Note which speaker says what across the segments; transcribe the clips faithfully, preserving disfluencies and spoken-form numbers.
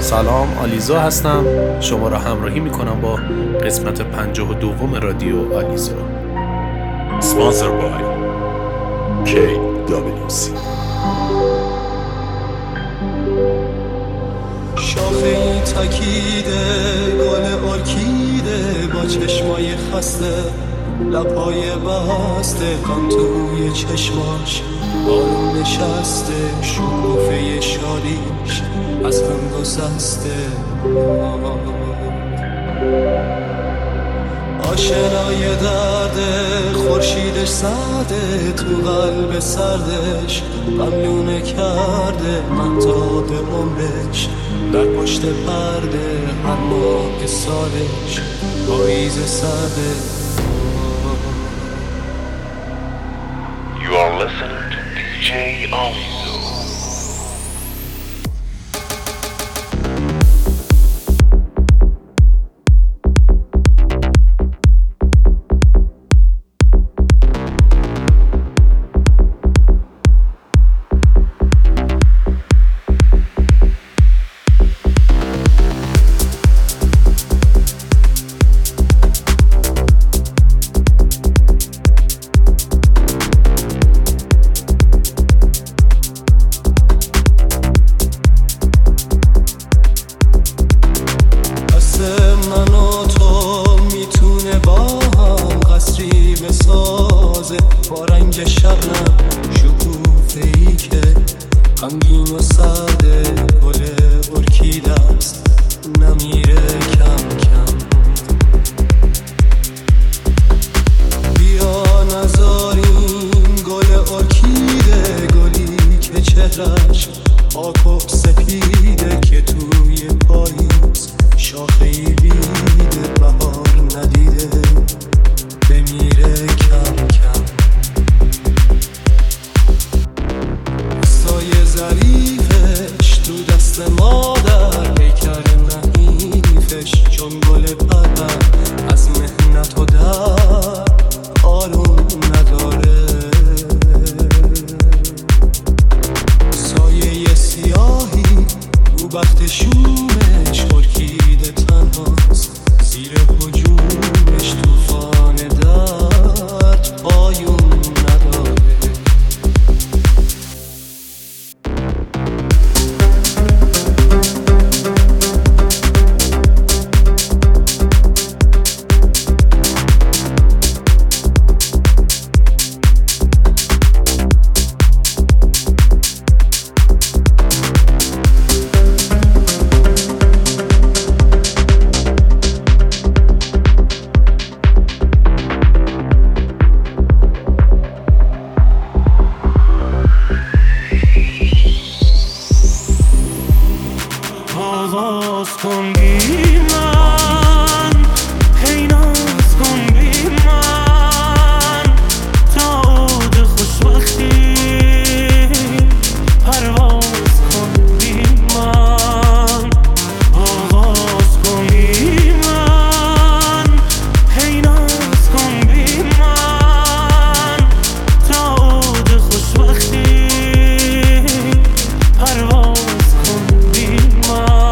Speaker 1: سلام، آلیزا هستم. شما را همراهی میکنم با قسمت پنجاه و دوم رادیو آلیزا.
Speaker 2: Sponsored by کی دبلیو سی.
Speaker 3: شاخه تکیده گل ارکیده با چشمای خسته، لبهای بسته، غم توی چشماش آروم نشسته، شکوفه شادیش از هم گسسته. آشنای درده خورشیدش سرده، تو قلب سردش غملونه کرده، مهتاب عمرش در پشت پرده، هر موقع سالش پاییز سرده.
Speaker 4: You are listening to دی جی Alizo.
Speaker 3: با رنگ شبنم شکوفه‌ای که غمگین و سرده، گل ارکیده است نمیره کم کم. بیا نذاریم گل ارکیده، گلی که چهرش پاک و سپیده، که توی پاییز شاخه‌ای بیده، بهار ندیده بمیره کم کم. سایه ظریفش تو دست مادر، پیکر نحیفش چون گل پرپر، از محنت و درد آروم نداره. سایه سیاهی رو بخت شومش، ارکیده تنهاست زیر هجومش، طوفان درد پایون نداره.
Speaker 5: آغاز کن بی من، هی ناز کن بی من، تا عود خوشبختی پرواز کن بی من. آغاز کن بی من، هی ناز کن بی من، تا عود خوشبختی پرواز کن بی من.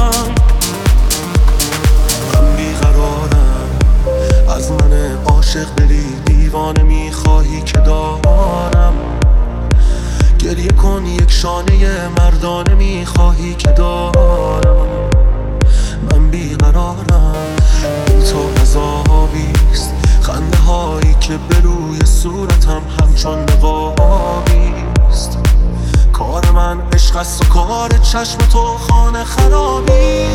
Speaker 6: عاشق دلی دیوانه میخواهی که دارم، گریه کن یک شانه مردانه میخواهی که دارم. من بیقرارم، این تو عذابیست، خنده هایی که به روی صورتم همچون نقابیست. کار من عشق است و کار چشم تو خانه خرابی.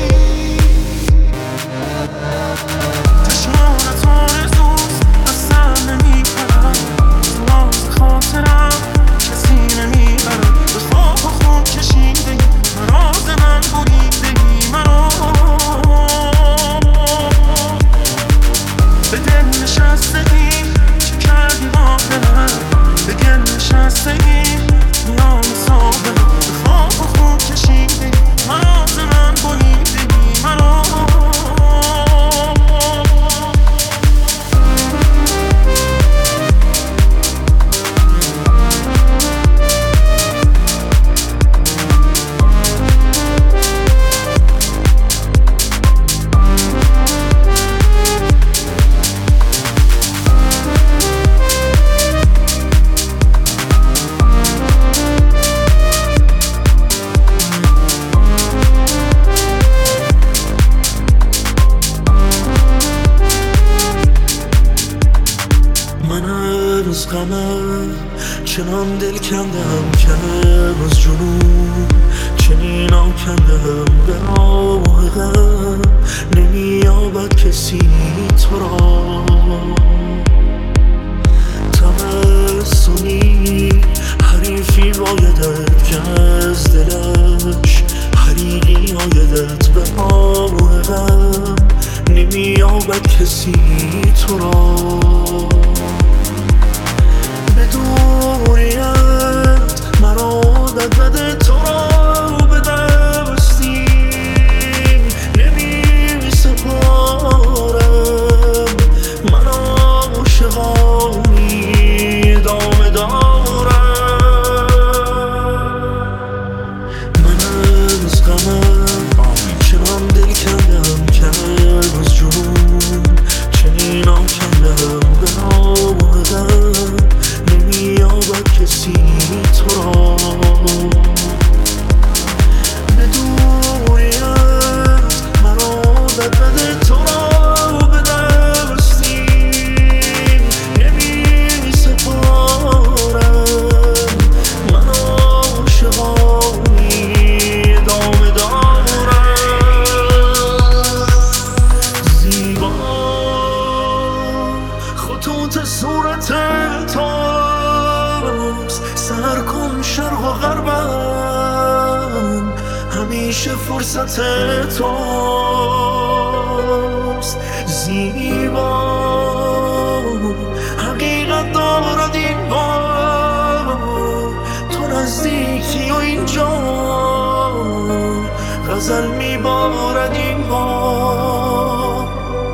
Speaker 6: چشمانت آرزوست اصلا نمی‌کنم، راز خاطرم کسی نمیبرم، به خواب و خون کشیدگی راز من بریدگی مرا، به دل نشستگی چه کردی با دلم، به گل نشستگی میان صابه، به خواب و خون کشیدگی راز من بریدگی
Speaker 3: غمم چنان دل کندم که از جنون چنین آکندم به راه غم نمییابد کسی تو را تبسمی حریفی بایدت که از دلش حریقی آیدت به راه غم نمییابد کسی تو را به دوریت مرا عادت بده تو را به دستی نمی سپارم من عاشقانی ادامه دارم من از غمم چنان دل کندم که از جنون چنین آکندم به راه غم نمییابد کسی تو را به دوریت مرا عادت بده تو را به دستی نمی سپارم من عاشقانی ادامه دارم زیبا خطوط صورت توست سر کن شرق و غربم همیشه فرصت توست زیبا حقیقت دارد این بار تو نزدیکی و اینجا غزل میبارد این بار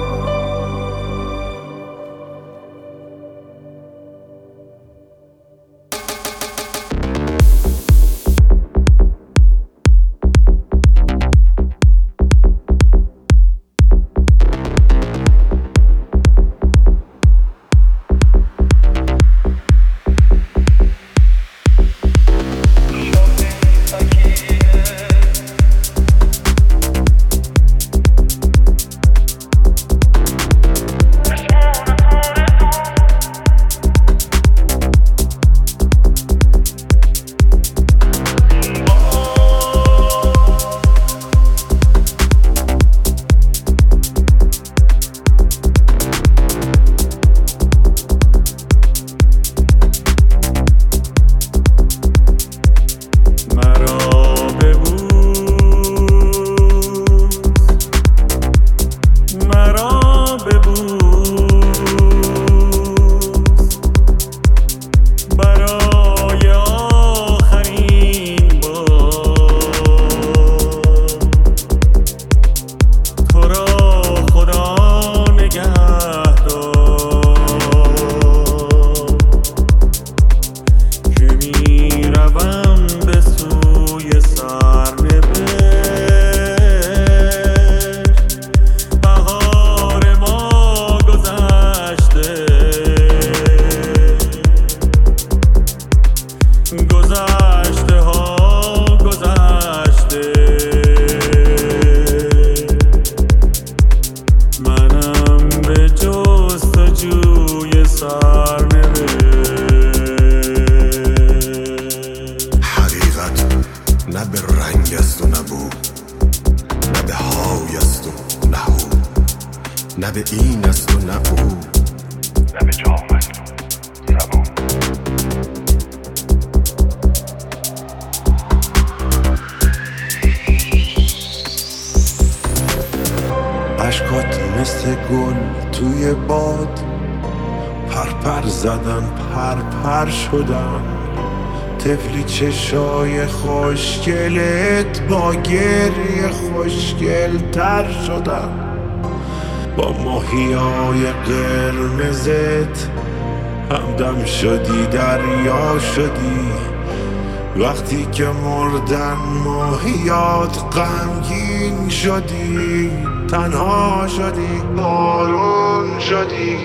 Speaker 7: نه به این است و نه او،
Speaker 4: نه به جام است و زبون.
Speaker 7: عشقات مثل گل توی باد، پرپر زدن پرپر شدم. طفلی چشای خوشگلت با گریه خوشگل تر شدم. با ماهیای قرمزت همدم شدی، دریا شدی. وقتی که مردن ماهیات غمگین شدی، تنها شدی، بارون شدی.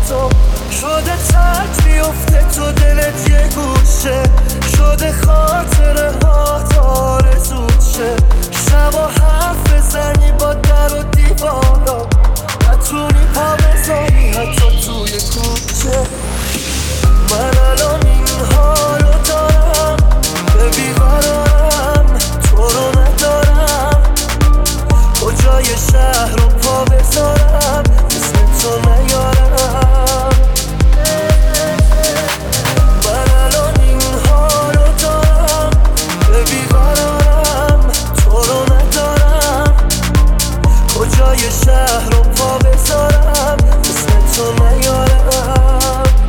Speaker 3: تو شده تک بیفته تو دلت یه گوشه شده خاطره ها آرزوت شه شبا حرف بزنی با در و دیوارا نتونی پا بذاری حتی توی کوچه من الان این حالو دارم به بیقرارم تو رو ندارم کجای شهر رو پا بذارم اسم تو نیارم من الان این حالو دارم به بیقرارم تو رو ندارم کجای شهر رو پا بذارم اسم تو نیارم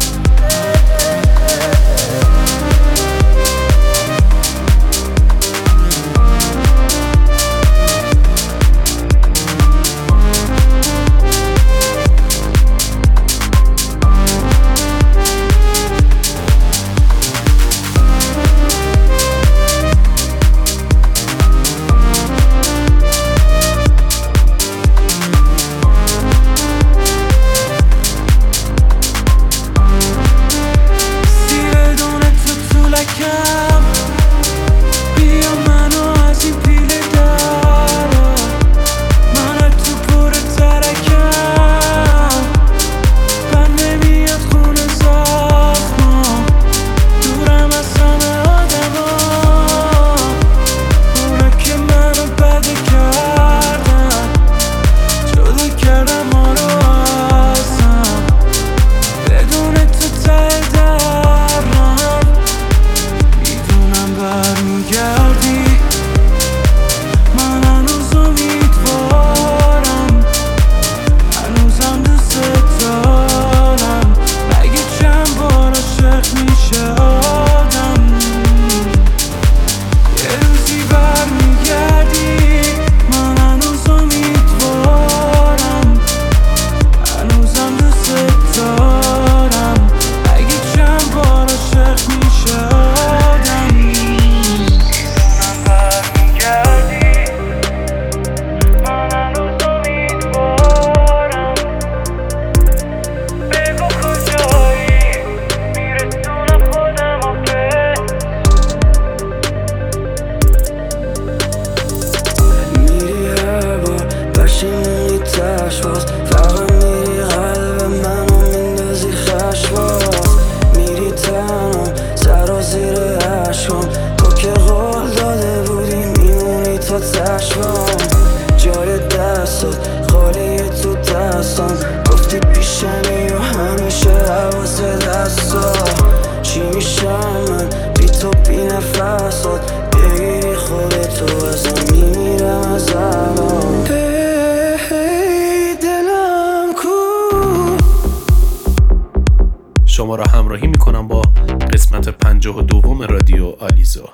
Speaker 1: شما را همراهی میکنم با قسمت پنجاه و دوم رادیو آلیزو.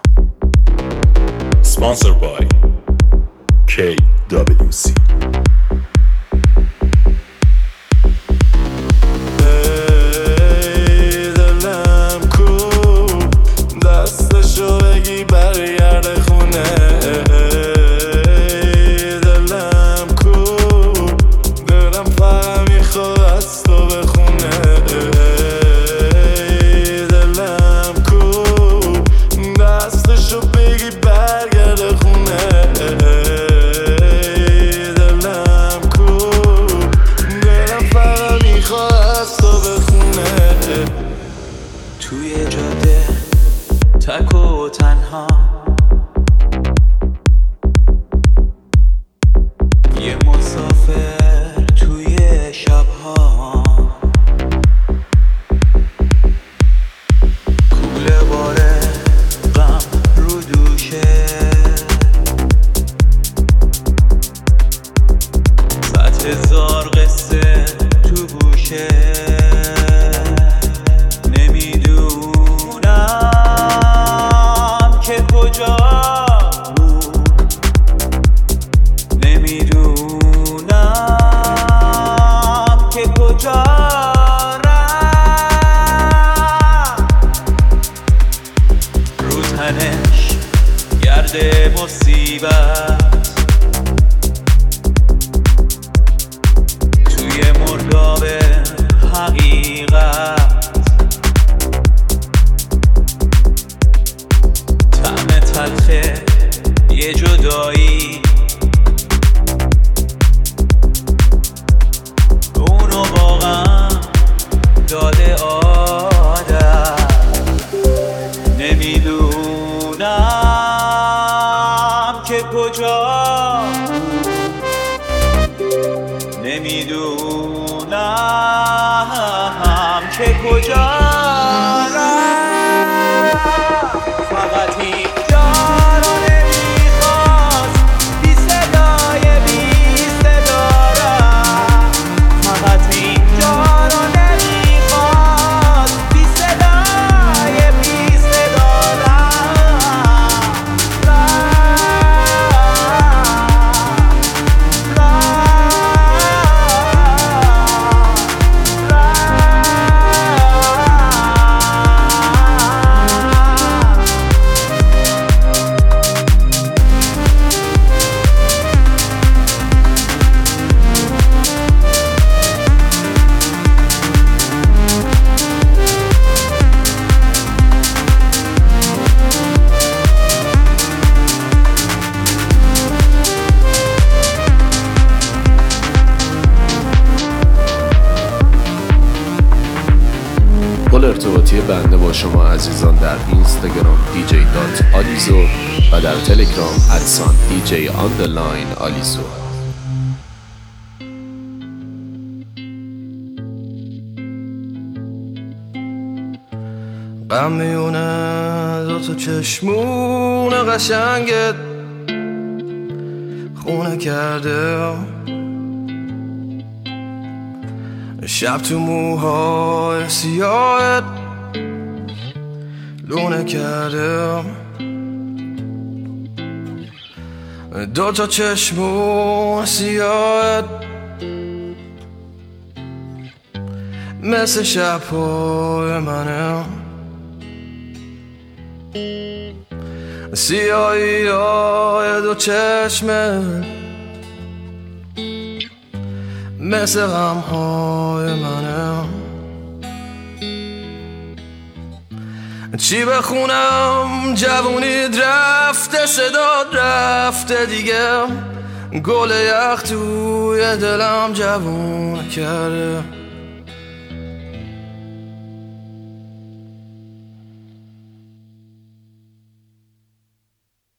Speaker 2: Sponsored by کی دبلیو سی.
Speaker 5: توی جاده تک و تنها یه مسافر توی شبها کوله باره غم رو دوشه صد هزار قصه تو گوشه مصیبت توی مرداب حقیقت کجا رفت فقط اینجا رو نمیخواست بی صدای بی صدا رفت فقط اینجا رو نمیخواست بی صدای بی صدا رفت
Speaker 1: پل ارتباطی بنده با شما عزیزان در اینستاگرام دی جی دات آلیزو و در تلگرام ادسان دی جی آندرلاین آلیزو.
Speaker 3: غم میونه دو تا چشمون قشنگت خونه کرده شب تو موهای سیاهت لونه کرده دو تا چشمون سیاهت مثل شبهای منه سیاهی های دو چشمت مثل غمهای منه چی بخونم جوونید رفته صداد رفته دیگه گل یخ توی دلم جوون کرده